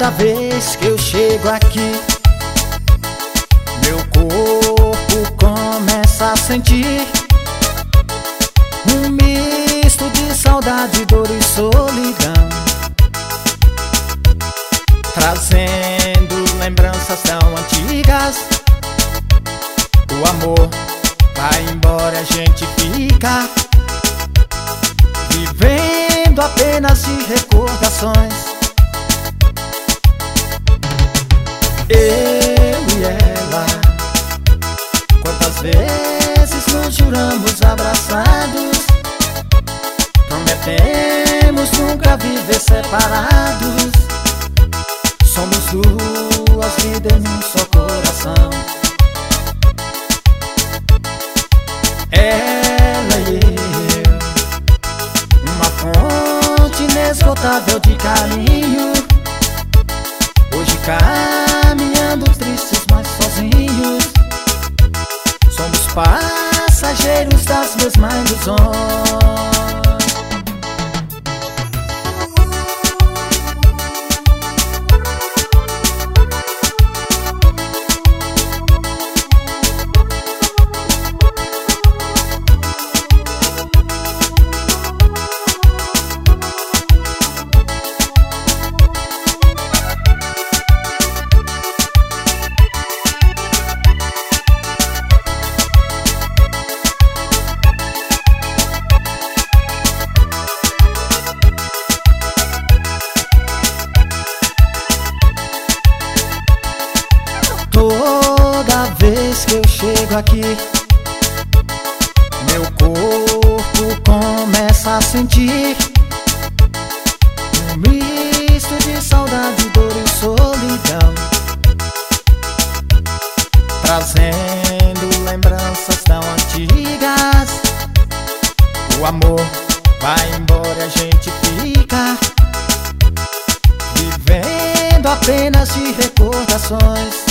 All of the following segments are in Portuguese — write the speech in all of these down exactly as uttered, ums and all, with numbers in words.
Toda vez que eu chego aqui, meu corpo começa a sentir um misto de saudade, dor e solidão, trazendo lembranças tão antigas. O amor vai embora, a gente fica vivendo apenas de recordações. Eu e ela, quantas vezes nos juramos abraçados, prometemos nunca viver separados. Somos duas vidas em um só coração. Ela e eu, uma fonte inesgotável de carinho. Hoje caminhando tristes, mas sozinhos, somos passageiros das mesmas ilusões. Toda vez que eu chego aqui, meu corpo começa a sentir um misto de saudade, dor e solidão, trazendo lembranças tão antigas. O amor vai embora, a gente fica vivendo apenas de recordações.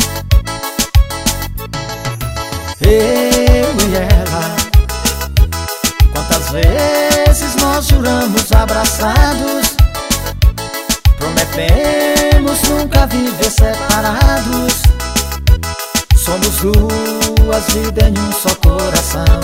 Eu e ela, quantas vezes nós juramos abraçados, prometemos nunca viver separados. Somos duas vidas em um só coração.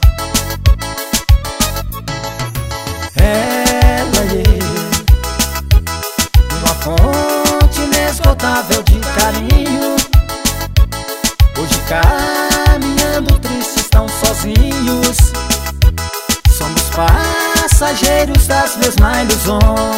Ela e eu, uma fonte inesgotável de carinho. Hoje caminhando tristes, tão sozinhos, somos passageiros das mesmas ilusões.